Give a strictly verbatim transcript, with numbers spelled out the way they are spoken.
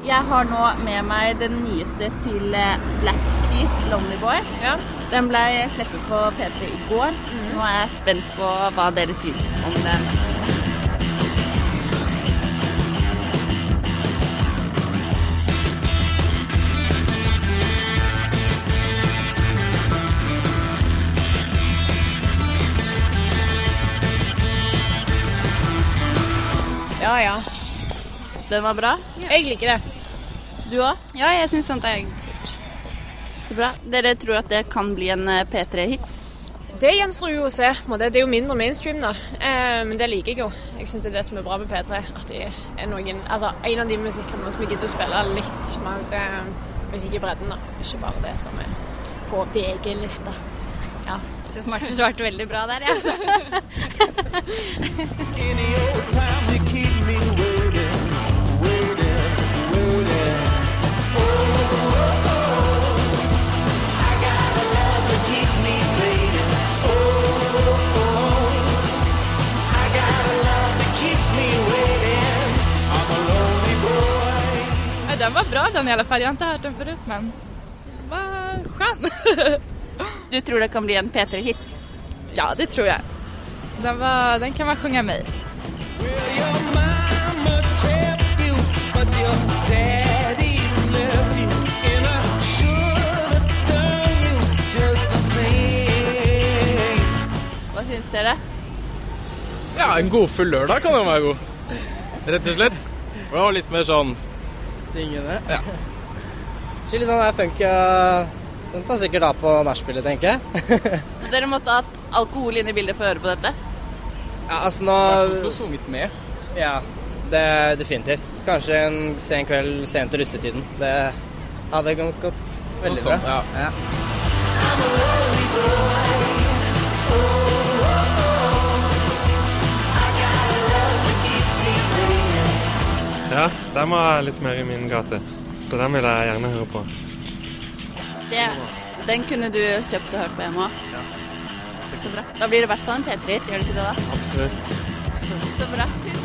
Jeg har nå med meg den nyeste til Black Keys, Lonely Boy. Ja. Den ble sleppet på P tre i går, mm. så nå er jeg spent på hva dere synes om den. Ja, ja. Den var bra? Ja. Jeg liker det. Du også? Ja, jeg synes sånt er kult. Så bra. Dere tror at det kan bli en P tre-hit? Det gjenstår jo å se. Det er jo mindre mainstream da. Men det liker jeg jo. Jeg synes det er det som er bra med P tre. At de er noen, altså en av de musikkene som jeg gidder å spille litt mer musikk i bredden da. Ikke bare det som er på V G-lista. Ja, jeg synes Marte svarte veldig bra der, ja. Den var bra, den i alla fall. Jag har inte hört den förut, men vad skön. Du tror det kan bli en P tre-hit? Ja, det tror jag. Den, var, den kan man sjunga med. Hva syns dere? Ja, en god full lørdag kan den være god. Rett og slett. Det var litt mer sånn syngende. Ja. Ikke litt sånn der funk, den tar sikkert av på nachspielet, tenker jeg. Dere måtte ha hatt alkohol inn i bildet for å høre på dette? Ja, altså nå... Hvorfor få sunget med? Ja, det er definitivt. Kanskje en sen kveld, sent til russetiden. Det hadde gått, gått veldig sånt, bra. Ja. Ja. Ja, den var litt mer i min gate, så den vil jeg gjerne høre på. Det, den kunne du kjøpt og hørt på hjemme også? Ja. Så bra. Da blir det i hvert fall en P tre-hit, gjør det ikke det da? Absolutt. Så bra. Tusen